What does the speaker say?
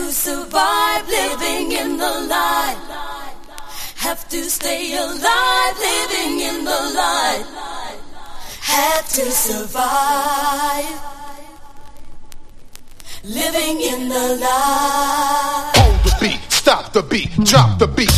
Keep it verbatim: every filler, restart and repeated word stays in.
to survive, living in the light. Have to stay alive, living in the light. Have to survive, living in the light. Hold the beat, stop the beat, drop the beat,